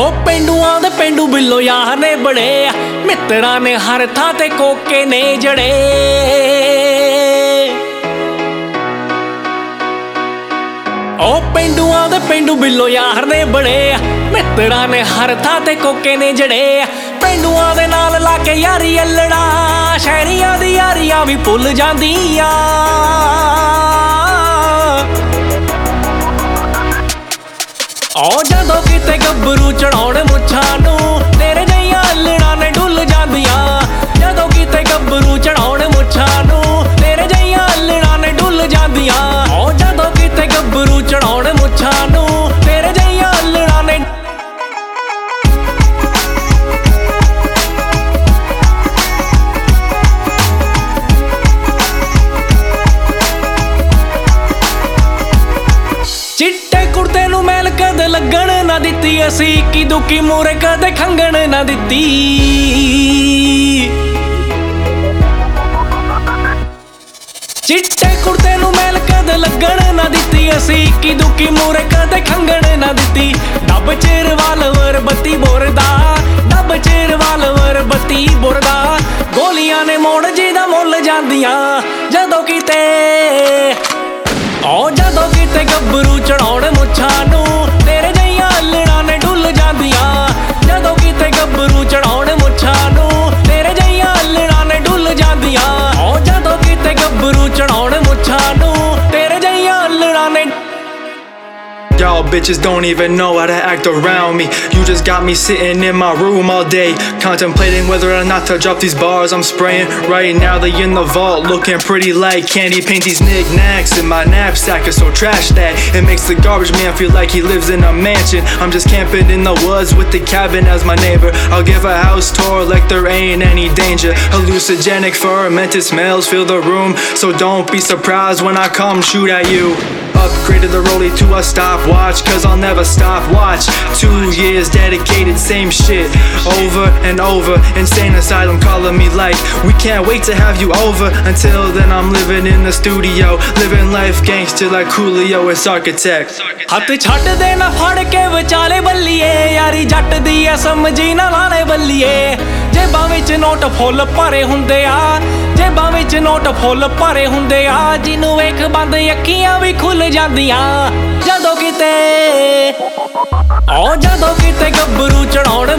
पेंडुआं दे पेंडू बिल्लो यार ने बड़े मित्तरां ने हर थां ते कोके ने जड़े। ओ पेंडुआं दे पेंडू बिल्लो यार ने बड़े मित्तरां ने हर थां ते कोके ने जड़े। पेंडुआं दे नाल लाके यारी अल्लड़ा शहरियां दी यारियां भी भुल जांदियां। ओ जदों किते गब्बरू चढ़ाउण मुच्छां नूं तेरे जिहियां अल्लड़ां ने डुल जांदियां। जदों किते गब्बरू चढ़ाउण मुच्छां नूं तेरे जिहियां अल्लड़ां ने डुल जांदियां। ओ जदों किते गब्बरू चढ़ाउण मुच्छां नूं तेरे जिहियां अल्लड़ां ने चिट्टे कुर्ते नूं मैल कदे लगण ना दित्ती असी इक्की दुक्की मूरे कदे खंगण ना दित्ती। चिट्टे कुर्ते नूं मैल कदे लगण ना दित्ती असी इक्की दुक्की मूरे कदे खंगण ना दित्ती। डब च रिवाल्वर बत्ती बोरदा डब च रिवाल्वर बत्ती बोरदा गोलियां ने मोड़ जी दा मुੱਲ ਜਾਂਦੀਆਂ जदों किते ओ जदों किते गब्बरू चढ़ाउण मुच्छां नूं तेरे जिहियां अल्लड़ां ने डुल जांदियां। जदों किते गब्बरू चढ़ाउण मुच्छां नूं तेरे जिहियां अल्लड़ां ने डुल जांदियां। ओ जदों किते गब्बरू चढ़ाउण मुच्छां नूं तेरे जिहियां अल्लड़ां ने। Y'all bitches don't even know how to act around me. You just got me sitting in my room all day, contemplating whether or not to drop these bars I'm spraying. Right now they in the vault looking pretty like candy. Paint these knickknacks in my knapsack is so trash that it makes the garbage man feel like he lives in a mansion. I'm just camping in the woods with the cabin as my neighbor. I'll give a house tour like there ain't any danger. Hallucinogenic fermented smells fill the room, so don't be surprised when I come shoot at you. Upgraded the rollie to a stopwatch, cause I'll never stop. Watch 2 years dedicated, same shit over and over. Insane asylum calling me life. We can't wait to have you over. Until then I'm living in the studio, living life gangster like Coolio as architect. हथ छड्ड दे ना फड़ के विचाले बल्लीए यारी जट दी ऐ समझी ना लाले बल्लीए। जेबां विच note फुੱਲ भरे हुंदे आ जेबां विच नोट फुੱਲ भरे हुंदे आ जिन्नू वेख बंद अखियां भी खुल जांदियां। जदों किते ओ जदों किते गब्बरू चढ़ाउण